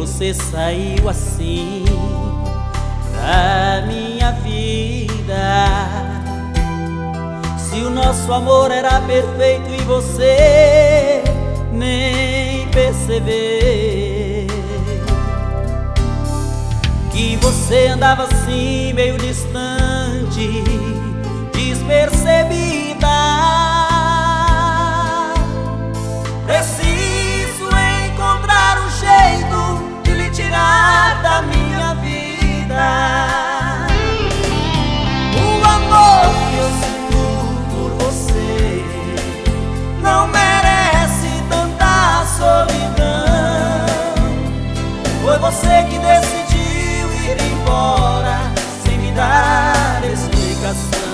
você saiu assim da minha vida? Se o nosso amor era perfeito e você nem percebeu que você andava assim meio distante, despercebida. Preciso encontrar um jeito de lhe tirar da minha vida o amor que eu sinto por você. Não merece tanta solidão. Foi você que decidiu ir embora sem me dar explicação.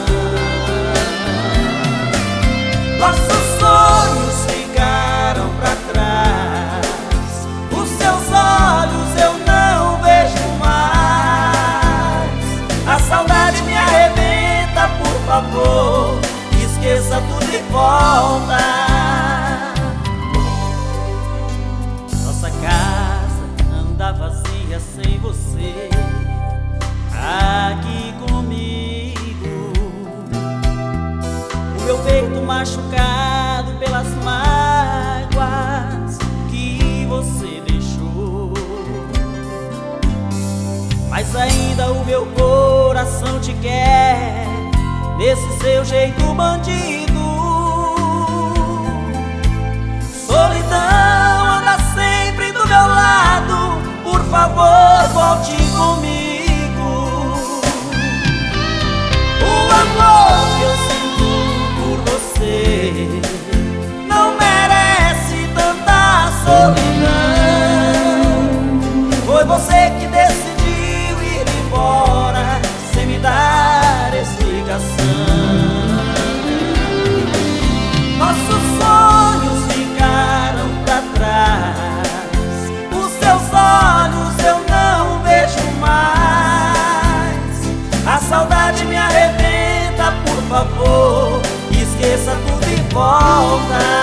Nossos sonhos ficaram pra trás, os seus olhos eu não vejo mais. A saudade me arrebenta, por favor, esqueça tudo e volta. Nossa casa anda vazia sem você aqui comigo. O meu peito machucado pelas mágoas que você deixou, mas ainda o meu coração te quer desse seu jeito bandido. Solidão anda sempre do meu lado, por favor volte comigo. O amor que eu sinto por você não merece tanta solidão. Foi você que decidiu ir embora sem me dar explicação. Nossos sonhos ficaram pra trás, os seus olhos eu não vejo mais. A saudade me arrebenta, por favor, esqueça tudo e volta.